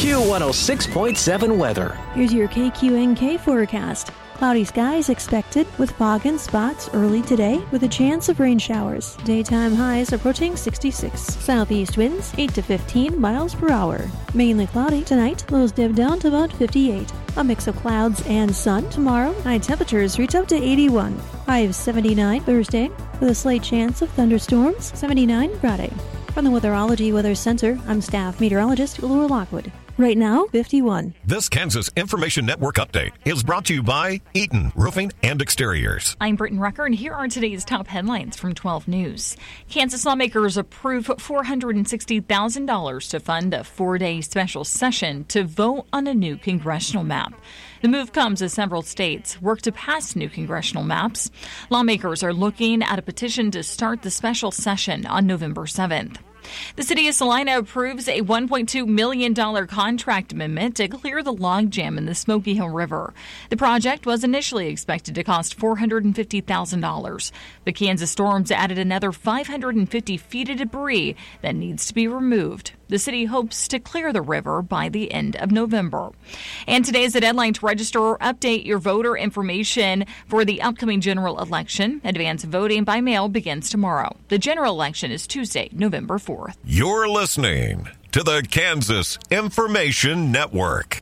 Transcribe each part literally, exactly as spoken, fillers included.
Q one oh six point seven weather. Here's your K Q N K forecast. Cloudy skies expected with fog and spots early today with a chance of rain showers. Daytime highs approaching sixty-six. Southeast winds eight to fifteen miles per hour. Mainly cloudy tonight. Lows dip down to about fifty-eight. A mix of clouds and sun tomorrow. High temperatures reach up to eighty-one. High of seventy-nine Thursday with a slight chance of thunderstorms. seventy-nine Friday. From the Weatherology Weather Center, I'm staff meteorologist Laura Lockwood. Right now, fifty-one. This Kansas Information Network update is brought to you by Eaton Roofing and Exteriors. I'm Britton Rucker, and here are today's top headlines from twelve News. Kansas lawmakers approve four hundred sixty thousand dollars to fund a four-day special session to vote on a new congressional map. The move comes as several states work to pass new congressional maps. Lawmakers are looking at a petition to start the special session on November seventh. The city of Salina approves a one point two million dollars contract amendment to clear the logjam in the Smoky Hill River. The project was initially expected to cost four hundred fifty thousand dollars. The Kansas storms added another five hundred fifty feet of debris that needs to be removed. The city hopes to clear the river by the end of November. And today is the deadline to register or update your voter information for the upcoming general election. Advance voting by mail begins tomorrow. The general election is Tuesday, November fourth. You're listening to the Kansas Information Network.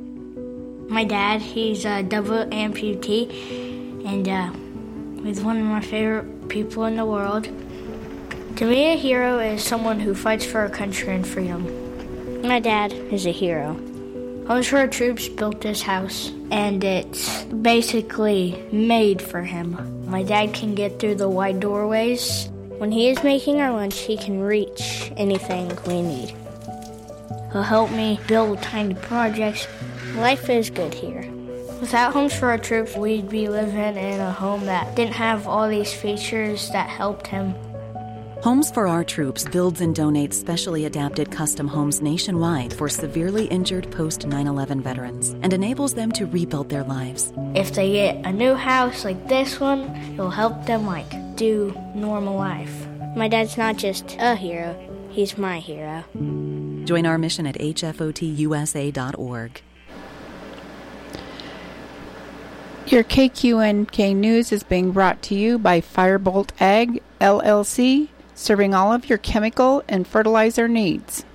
My dad, he's a double amputee, and uh, he's one of my favorite people in the world. To me, a hero is someone who fights for our country and freedom. My dad is a hero. Homes for Our Troops built this house, and it's basically made for him. My dad can get through the wide doorways. When he is making our lunch, he can reach anything we need. He'll help me build tiny projects. Life is good here. Without Homes for Our Troops, we'd be living in a home that didn't have all these features that helped him. Homes for Our Troops builds and donates specially adapted custom homes nationwide for severely injured post nine eleven veterans and enables them to rebuild their lives. If they get a new house like this one, it'll help them like do normal life. My dad's not just a hero, he's my hero. Join our mission at H F O T U S A dot org. Your K Q N K News is being brought to you by Firebolt Ag, L L C, serving all of your chemical and fertilizer needs.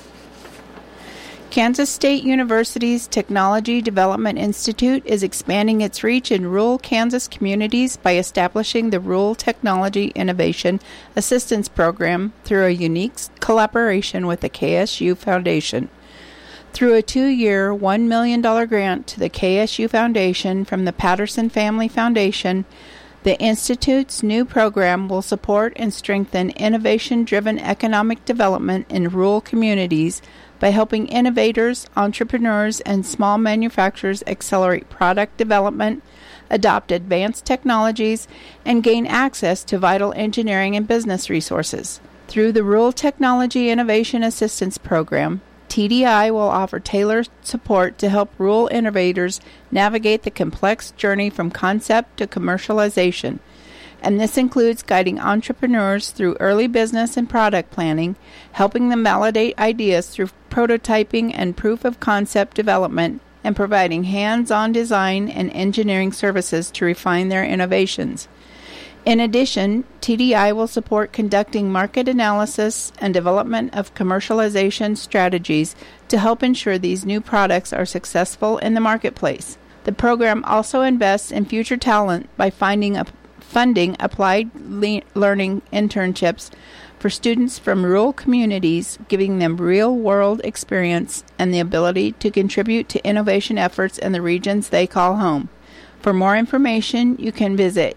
Kansas State University's Technology Development Institute is expanding its reach in rural Kansas communities by establishing the Rural Technology Innovation Assistance Program through a unique collaboration with the K S U Foundation. Through a two-year, one million dollars grant to the K S U Foundation from the Patterson Family Foundation, the Institute's new program will support and strengthen innovation-driven economic development in rural communities by helping innovators, entrepreneurs, and small manufacturers accelerate product development, adopt advanced technologies, and gain access to vital engineering and business resources. Through the Rural Technology Innovation Assistance Program, T D I will offer tailored support to help rural innovators navigate the complex journey from concept to commercialization, and this includes guiding entrepreneurs through early business and product planning, helping them validate ideas through prototyping and proof of concept development, and providing hands-on design and engineering services to refine their innovations. In addition, T D I will support conducting market analysis and development of commercialization strategies to help ensure these new products are successful in the marketplace. The program also invests in future talent by finding a, funding applied le- learning internships for students from rural communities, giving them real-world experience and the ability to contribute to innovation efforts in the regions they call home. For more information, you can visit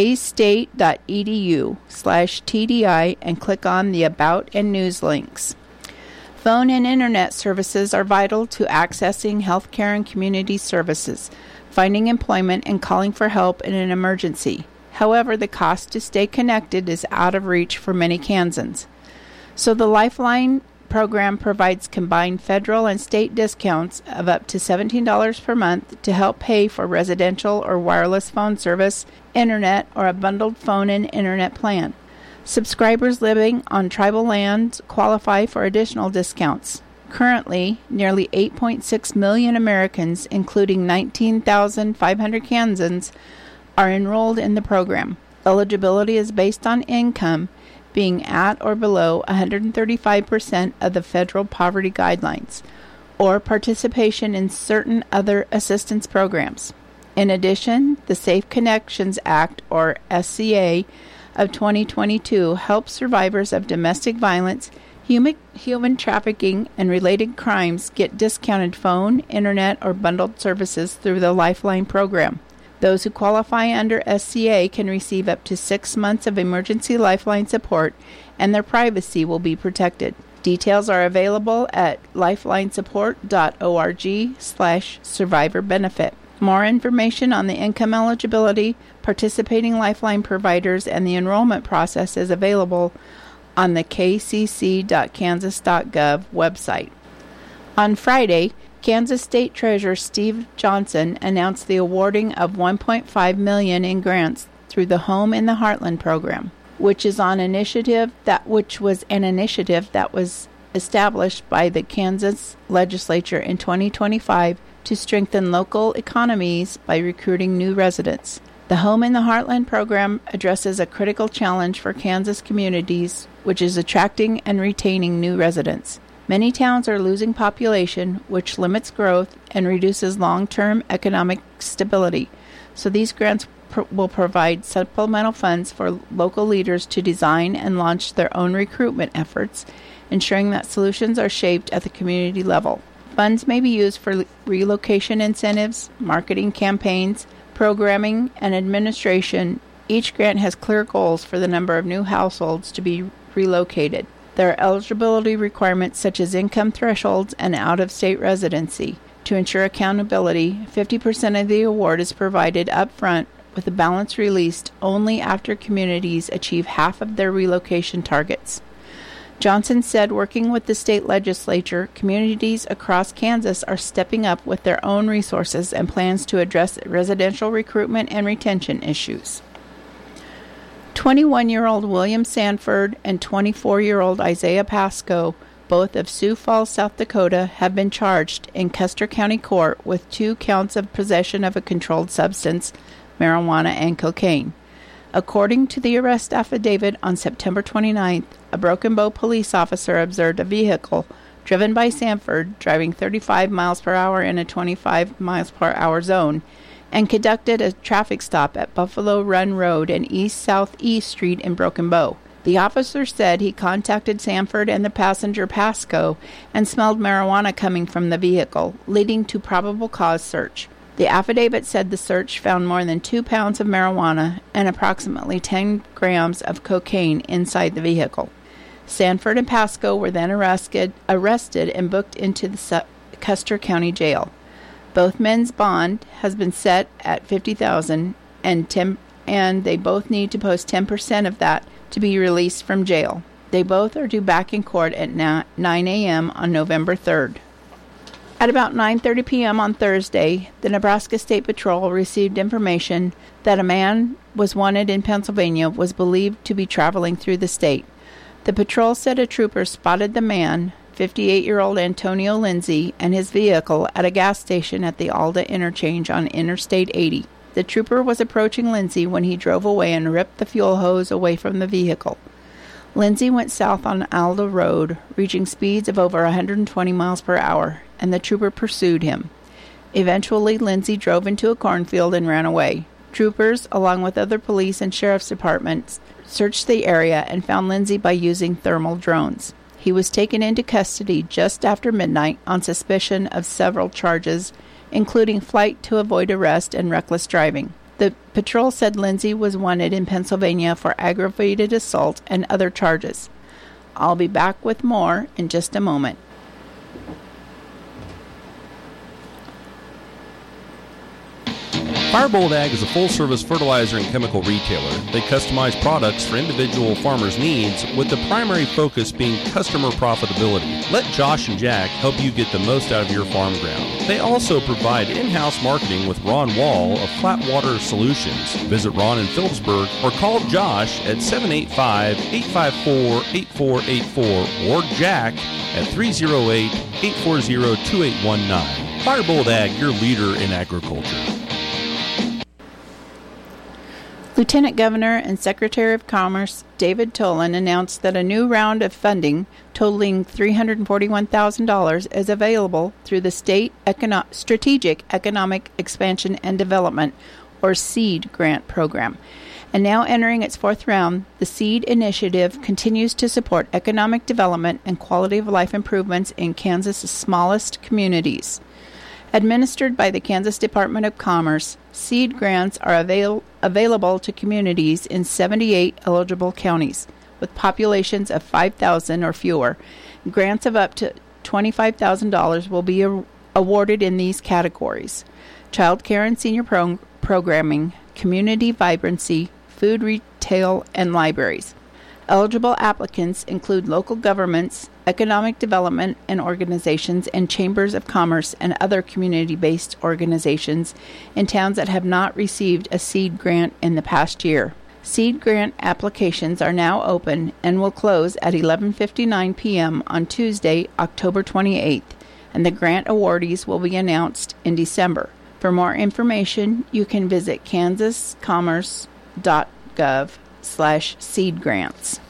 kstate.edu slash TDI and click on the About and News links. Phone and Internet services are vital to accessing healthcare and community services, finding employment, and calling for help in an emergency. However, the cost to stay connected is out of reach for many Kansans. So the Lifeline program provides combined federal and state discounts of up to seventeen dollars per month to help pay for residential or wireless phone service, internet, or a bundled phone and internet plan. Subscribers living on tribal lands qualify for additional discounts. Currently, nearly eight point six million Americans, including nineteen thousand five hundred Kansans, are enrolled in the program. Eligibility is based on income being at or below one hundred thirty-five percent of the federal poverty guidelines, or participation in certain other assistance programs. In addition, the Safe Connections Act, or S C A, of twenty twenty-two helps survivors of domestic violence, human, human trafficking, and related crimes get discounted phone, internet, or bundled services through the Lifeline program. Those who qualify under S C A can receive up to six months of emergency Lifeline support, and their privacy will be protected. Details are available at lifelinesupport.org slash survivor benefit. More information on the income eligibility, participating Lifeline providers, and the enrollment process is available on the k c c dot kansas dot gov website. On Friday, Kansas State Treasurer Steve Johnson announced the awarding of one point five million dollars in grants through the Home in the Heartland program, which is on initiative that which was an initiative that was established by the Kansas legislature in twenty twenty-five to strengthen local economies by recruiting new residents. The Home in the Heartland program addresses a critical challenge for Kansas communities, which is attracting and retaining new residents. Many towns are losing population, which limits growth and reduces long-term economic stability. So these grants pr- will provide supplemental funds for local leaders to design and launch their own recruitment efforts, ensuring that solutions are shaped at the community level. Funds may be used for relocation incentives, marketing campaigns, programming, and administration. Each grant has clear goals for the number of new households to be relocated. There are eligibility requirements such as income thresholds and out-of-state residency. To ensure accountability, fifty percent of the award is provided up front, with the balance released only after communities achieve half of their relocation targets. Johnson said working with the state legislature, communities across Kansas are stepping up with their own resources and plans to address residential recruitment and retention issues. twenty-one-year-old William Sanford and twenty-four-year-old Isaiah Pasco, both of Sioux Falls, South Dakota, have been charged in Custer County Court with two counts of possession of a controlled substance, marijuana, and cocaine. According to the arrest affidavit on September twenty-ninth, a Broken Bow police officer observed a vehicle driven by Sanford driving thirty-five miles per hour in a twenty-five miles per hour zone and conducted a traffic stop at Buffalo Run Road and East Southeast Street in Broken Bow. The officer said he contacted Sanford and the passenger Pasco and smelled marijuana coming from the vehicle, leading to probable cause search. The affidavit said the search found more than two pounds of marijuana and approximately ten grams of cocaine inside the vehicle. Sanford and Pasco were then arrested, arrested and booked into the Su- Custer County Jail. Both men's bond has been set at fifty thousand dollars, and ten, and they both need to post ten percent of that to be released from jail. They both are due back in court at nine a.m. on November third. At about nine thirty p.m. on Thursday, the Nebraska State Patrol received information that a man was wanted in Pennsylvania was believed to be traveling through the state. The patrol said a trooper spotted the man, fifty-eight-year-old Antonio Lindsay, and his vehicle at a gas station at the Alda interchange on Interstate eighty. The trooper was approaching Lindsay when he drove away and ripped the fuel hose away from the vehicle. Lindsay went south on Alda Road, reaching speeds of over one hundred twenty miles per hour, and the trooper pursued him. Eventually, Lindsay drove into a cornfield and ran away. Troopers, along with other police and sheriff's departments, searched the area and found Lindsay by using thermal drones. He was taken into custody just after midnight on suspicion of several charges, including flight to avoid arrest and reckless driving. The patrol said Lindsay was wanted in Pennsylvania for aggravated assault and other charges. I'll be back with more in just a moment. Firebolt Ag is a full-service fertilizer and chemical retailer. They customize products for individual farmers' needs, with the primary focus being customer profitability. Let Josh and Jack help you get the most out of your farm ground. They also provide in-house marketing with Ron Wall of Flatwater Solutions. Visit Ron in Phillipsburg or call Josh at seven eight five, eight five four, eight four eight four or Jack at three oh eight, eight four zero, two eight one nine. Firebolt Ag, your leader in agriculture. Lieutenant Governor and Secretary of Commerce David Tolan announced that a new round of funding totaling three hundred forty-one thousand dollars is available through the State Econo- Strategic Economic Expansion and Development, or SEED, grant program. And now entering its fourth round, the SEED initiative continues to support economic development and quality of life improvements in Kansas' smallest communities. Administered by the Kansas Department of Commerce, SEED grants are avail- available to communities in seventy-eight eligible counties, with populations of five thousand or fewer. Grants of up to twenty-five thousand dollars will be a- awarded in these categories: child care and senior pro- programming, community vibrancy, food retail, and libraries. Eligible applicants include local governments, economic development and organizations, and chambers of commerce and other community-based organizations in towns that have not received a SEED grant in the past year. SEED grant applications are now open and will close at eleven fifty-nine p.m. on Tuesday, October twenty-eighth, and the grant awardees will be announced in December. For more information, you can visit kansascommerce.gov slash seed grants.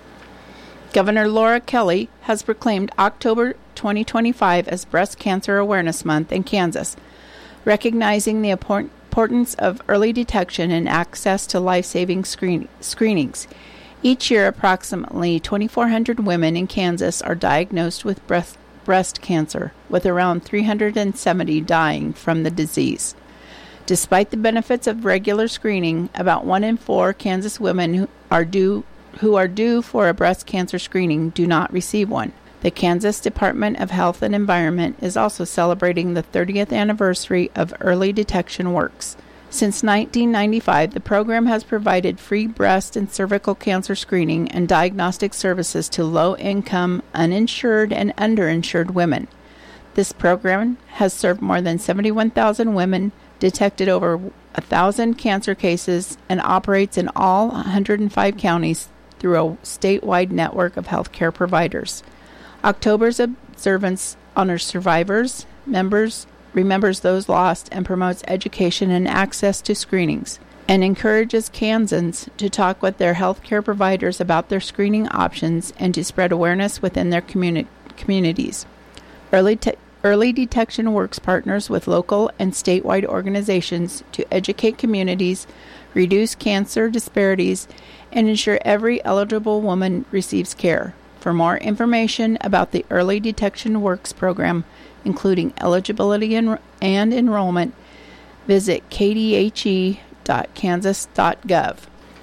Governor Laura Kelly has proclaimed October twenty twenty-five as Breast Cancer Awareness Month in Kansas, recognizing the importance of early detection and access to life-saving screen- screenings. Each year, approximately twenty-four hundred women in Kansas are diagnosed with breast, breast cancer, with around three hundred seventy dying from the disease. Despite the benefits of regular screening, about one in four Kansas women who are due who are due for a breast cancer screening do not receive one. The Kansas Department of Health and Environment is also celebrating the thirtieth anniversary of Early Detection Works. Since nineteen ninety-five, the program has provided free breast and cervical cancer screening and diagnostic services to low-income, uninsured, and underinsured women. This program has served more than seventy-one thousand women, detected over one thousand cancer cases, and operates in all one hundred five counties through a statewide network of healthcare providers. October's observance honors survivors, members, remembers those lost, and promotes education and access to screenings, and encourages Kansans to talk with their healthcare providers about their screening options and to spread awareness within their communi- communities. Early te- Early Detection Works partners with local and statewide organizations to educate communities, reduce cancer disparities, and ensure every eligible woman receives care. For more information about the Early Detection Works program, including eligibility and, and enrollment, visit k d h e dot kansas dot gov.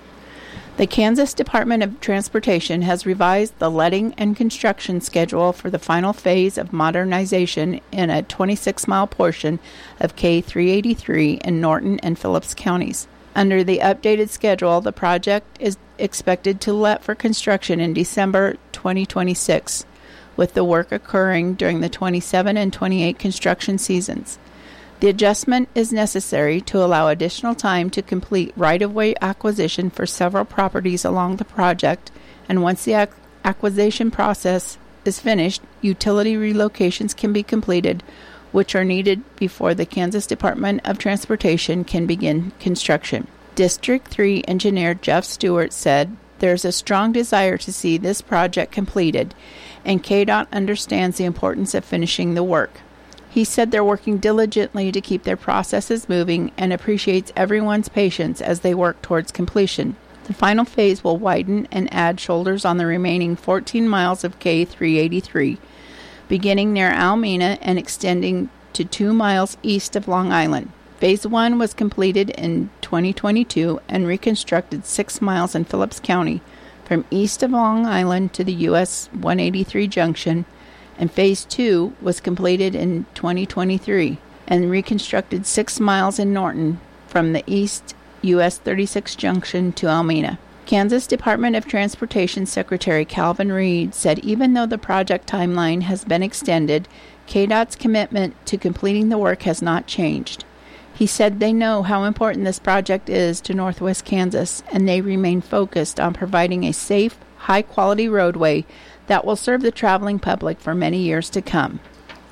The Kansas Department of Transportation has revised the letting and construction schedule for the final phase of modernization in a twenty-six mile portion of K three eighty-three in Norton and Phillips counties. Under the updated schedule, the project is expected to let for construction in December twenty twenty-six, with the work occurring during the twenty-seven and twenty-eight construction seasons. The adjustment is necessary to allow additional time to complete right-of-way acquisition for several properties along the project, and once the ac- acquisition process is finished, utility relocations can be completed, which are needed before the Kansas Department of Transportation can begin construction. District three engineer Jeff Stewart said, "There's a strong desire to see this project completed, and K D O T understands the importance of finishing the work." He said they're working diligently to keep their processes moving and appreciates everyone's patience as they work towards completion. The final phase will widen and add shoulders on the remaining fourteen miles of K three eighty-three, beginning near Almena and extending to two miles east of Long Island. Phase one was completed in twenty twenty-two and reconstructed six miles in Phillips County from east of Long Island to the U S one eighty-three junction, and Phase two was completed in twenty twenty-three and reconstructed six miles in Norton from the East U S thirty-six junction to Almena. Kansas Department of Transportation Secretary Calvin Reed said even though the project timeline has been extended, K D O T's commitment to completing the work has not changed. He said they know how important this project is to Northwest Kansas, and they remain focused on providing a safe, high-quality roadway that will serve the traveling public for many years to come.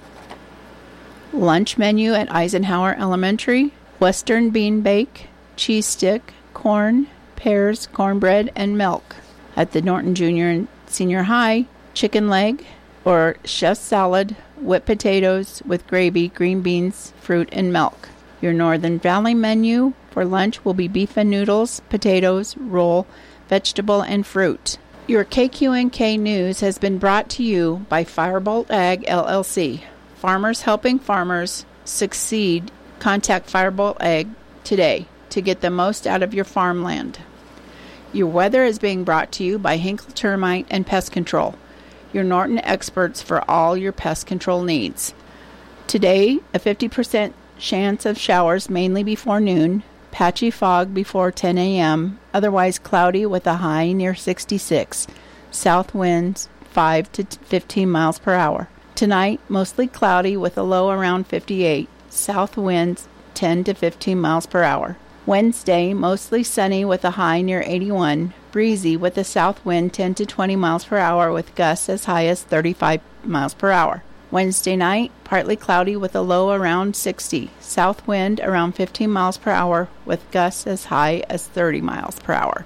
Lunch menu at Eisenhower Elementary: Western bean bake, cheese stick, corn, pears, cornbread, and milk. At the Norton Junior and Senior High, chicken leg or chef's salad, whipped potatoes with gravy, green beans, fruit, and milk. Your Northern Valley menu for lunch will be beef and noodles, potatoes, roll, vegetable, and fruit. Your K Q N K News has been brought to you by Firebolt Ag, L L C. Farmers helping farmers succeed. Contact Firebolt Ag today to get the most out of your farmland. Your weather is being brought to you by Hinkle Termite and Pest Control, your Norton experts for all your pest control needs. Today, a fifty percent chance of showers mainly before noon, patchy fog before ten a.m., otherwise cloudy with a high near sixty-six, south winds five to fifteen miles per hour. Tonight, mostly cloudy with a low around fifty-eight, south winds ten to fifteen miles per hour. Wednesday, mostly sunny with a high near eighty-one, breezy with a south wind ten to twenty miles per hour with gusts as high as thirty-five miles per hour. Wednesday night, partly cloudy with a low around sixty, south wind around fifteen miles per hour with gusts as high as thirty miles per hour.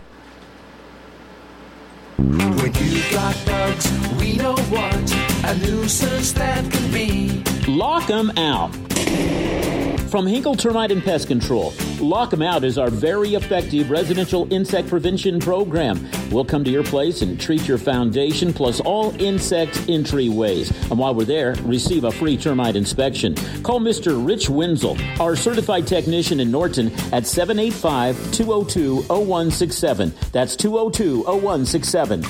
When you've got bugs, we know what a nuisance that can be. Lock 'em out. From Hinkle Termite and Pest Control, Lock 'em Out is our very effective residential insect prevention program. We'll come to your place and treat your foundation plus all insect entryways. And while we're there, receive a free termite inspection. Call Mister Rich Wenzel, our certified technician in Norton, at seven eight five, two oh two, oh one six seven. That's two oh two, oh one six seven.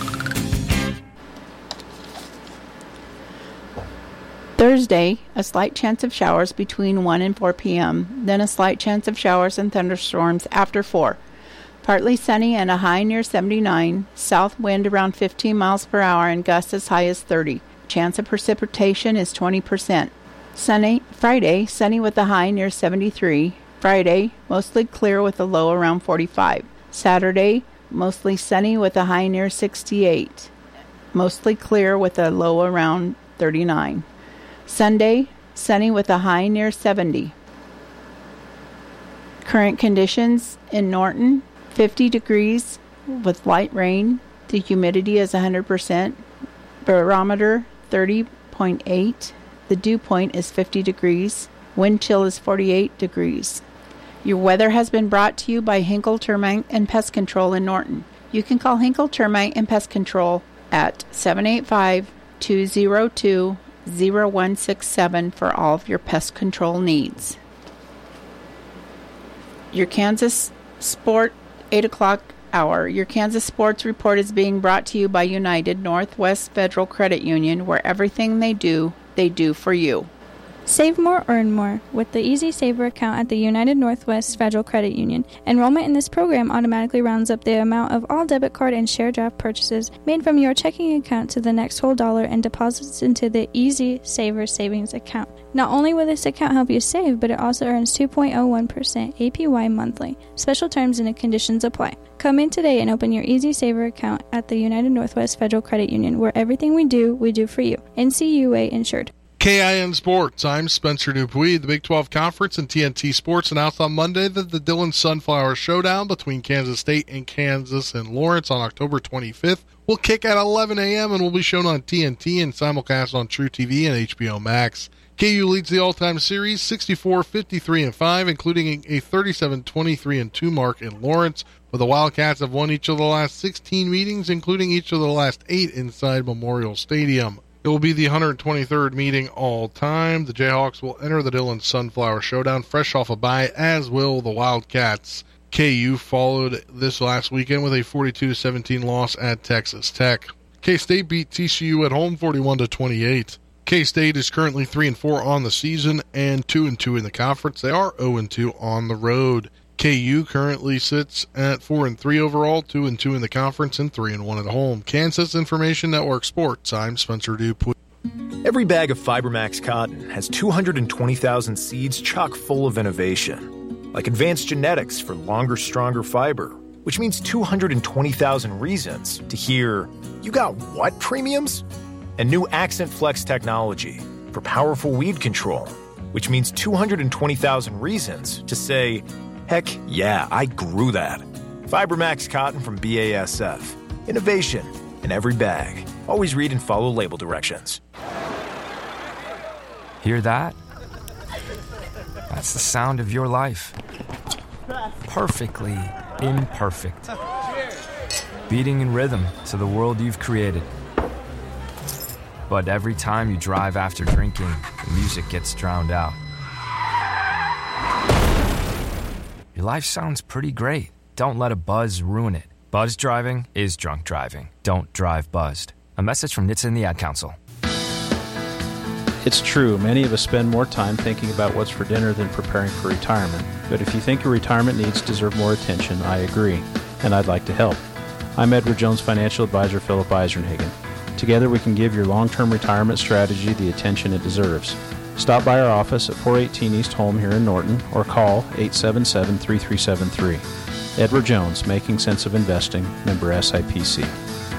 Thursday, a slight chance of showers between one and four p.m., then a slight chance of showers and thunderstorms after four. Partly sunny and a high near seventy-nine, south wind around fifteen miles per hour and gusts as high as thirty. Chance of precipitation is twenty percent. Sunny, Friday, sunny with a high near seventy-three. Friday, mostly clear with a low around forty-five. Saturday, mostly sunny with a high near sixty-eight. Mostly clear with a low around thirty-nine. Sunday, sunny with a high near seventy. Current conditions in Norton, fifty degrees with light rain. The humidity is one hundred percent. Barometer thirty point eight. The dew point is fifty degrees. Wind chill is forty-eight degrees. Your weather has been brought to you by Hinkle Termite and Pest Control in Norton. You can call Hinkle Termite and Pest Control at seven eight five, two oh two, oh one six seven for all of your pest control needs. Your Kansas Sport eight o'clock hour. Your Kansas Sports Report is being brought to you by United Northwest Federal Credit Union, where everything they do, they do for you. Save more, earn more with the Easy Saver account at the United Northwest Federal Credit Union. Enrollment in this program automatically rounds up the amount of all debit card and share draft purchases made from your checking account to the next whole dollar and deposits into the Easy Saver savings account. Not only will this account help you save, but it also earns two point oh one percent A P Y monthly. Special terms and conditions apply. Come in today and open your Easy Saver account at the United Northwest Federal Credit Union, where everything we do, we do for you. N C U A insured. K I N Sports, I'm Spencer Dupuis. The Big twelve Conference and T N T Sports announced on Monday that the Dillon Sunflower Showdown between Kansas State and Kansas and Lawrence on October twenty-fifth will kick at eleven a.m. and will be shown on T N T and simulcast on True T V and H B O Max. K U leads the all-time series sixty-four fifty-three and five, including a thirty-seven twenty-three and two mark in Lawrence, where the Wildcats have won each of the last sixteen meetings, including each of the last eight inside Memorial Stadium. It will be the one hundred twenty-third meeting all time. The Jayhawks will enter the Dillon Sunflower Showdown fresh off a bye, as will the Wildcats. K U followed this last weekend with a forty-two seventeen loss at Texas Tech. K-State beat T C U at home forty-one to twenty-eight. K-State is currently three and four on the season and two and two in the conference. They are oh and two on the road. K U currently sits at four and three overall, two and two in the conference, and three and one at home. Kansas Information Network Sports. I'm Spencer Dupuis. Every bag of FiberMax cotton has two hundred twenty thousand seeds chock full of innovation, like advanced genetics for longer, stronger fiber, which means two hundred twenty thousand reasons to hear, "You got what premiums?" And new Accent Flex technology for powerful weed control, which means two hundred twenty thousand reasons to say, "Heck yeah, I grew that." FiberMax cotton from B A S F. Innovation in every bag. Always read and follow label directions. Hear that? That's the sound of your life. Perfectly imperfect. Beating in rhythm to the world you've created. But every time you drive after drinking, the music gets drowned out. Your life sounds pretty great. Don't let a buzz ruin it. Buzz driving is drunk driving. Don't drive buzzed. A message from N H T S A and the Ad Council. It's true, many of us spend more time thinking about what's for dinner than preparing for retirement. But if you think your retirement needs deserve more attention, I agree, and I'd like to help. I'm Edward Jones Financial Advisor Philip Eisenhagen. Together we can give your long-term retirement strategy the attention it deserves. Stop by our office at four eighteen East Holm here in Norton or call eight seven seven, three three seven three. Edward Jones, Making Sense of Investing, member S I P C.